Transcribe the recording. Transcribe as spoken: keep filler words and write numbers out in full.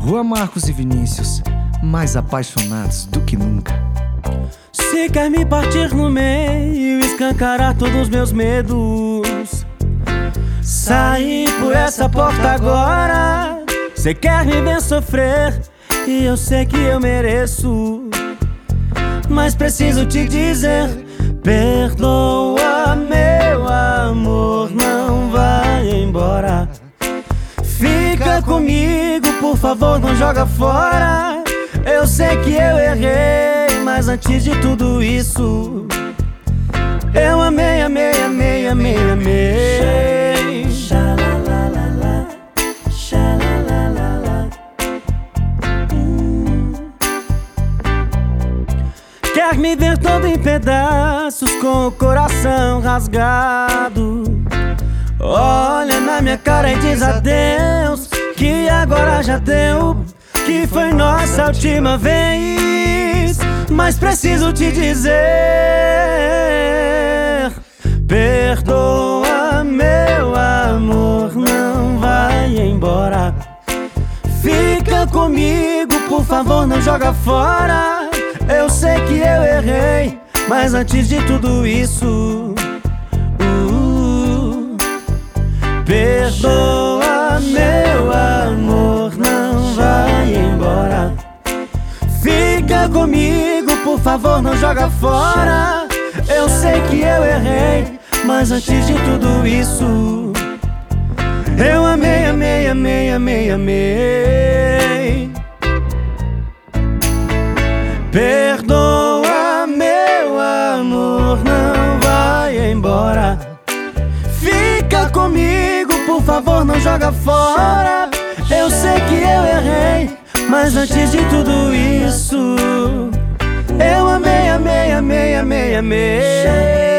Rua Marcos e Vinícius, mais apaixonados do que nunca. Se quer me partir no meio, escancarar todos os meus medos, sair por essa porta agora. Cê quer me ver sofrer e eu sei que eu mereço, mas preciso te dizer: perdoa, meu amor, não vai embora. Fica comigo, por favor, não joga fora. Eu sei que eu errei, mas antes de tudo isso, eu amei, amei, amei, amei, amei. Xalalalala, xalalalala. Hum. Quer me ver todo em pedaços, com o coração rasgado. Olha na minha cara e diz adeus, que agora já deu, que foi nossa última vez. Mas preciso te dizer: perdoa, meu amor, não vai embora. Fica comigo, por favor, não joga fora. Eu sei que eu errei, mas antes de tudo isso, perdoa, meu amor, não vai embora. Fica comigo, por favor, não joga fora. Eu sei que eu errei, mas antes de tudo isso, eu amei, amei, amei, amei, amei. Perdoa, meu amor, não vai embora. Fica comigo, por favor, não joga fora. Eu sei que eu errei, mas antes de tudo isso, eu amei, amei, amei, amei, amei.